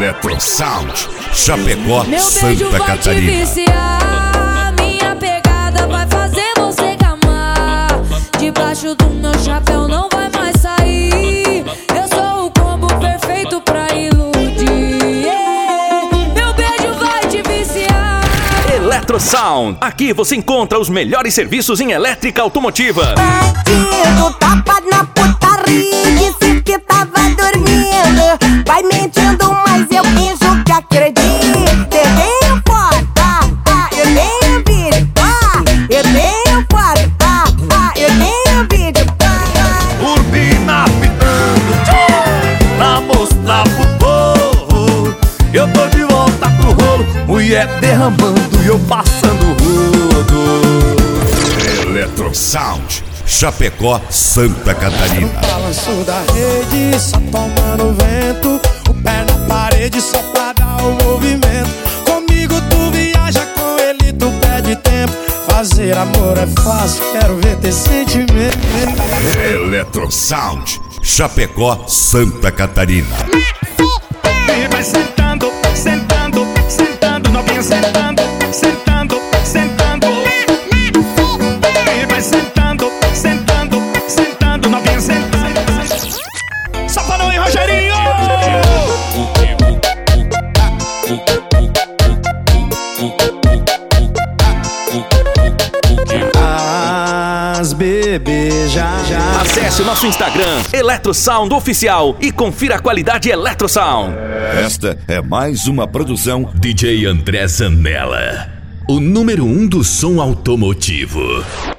Eletrosound, Chapecó, Meu Santa beijo vai Catarina. te viciar, minha pegada vai fazer você gamar. Debaixo do meu chapéu não vai mais sair. Eu sou o combo perfeito pra iludir. Meu beijo vai te viciar. Eletrosound, aqui você encontra os melhores serviços em elétrica automotiva. Bandido, tapa na putaria, disse que tava dormindo. Vai mentindo, mas eu finjo que acredito. Eu tenho foto, eu tenho vídeo, eu tenho foto, eu tenho vídeo. Urbina pitando, pra mostrar pro povo. Eu tô de volta pro rolo, mulher derramando e eu passando rodo. Eletrosound, Chapecó, Santa Catarina. Balanço da rede, só tomando vento. O pé na parede só pra dar o movimento. Comigo tu viaja, com ele tu perde tempo. Fazer amor é fácil, quero ver ter sentimento. Eletrosound, Chapecó, Santa Catarina. E vai sentando, sentando, sentando, novinha sentando, sentando, sentando. E vai sentando, sentando, sentando, novinha sentando. Só para não ir, Rogerinho! As bebês já. Acesse o nosso Instagram, Eletrosound Oficial, e confira a qualidade Eletrosound. Esta é mais uma produção DJ André Zanella, o número 1 do som automotivo.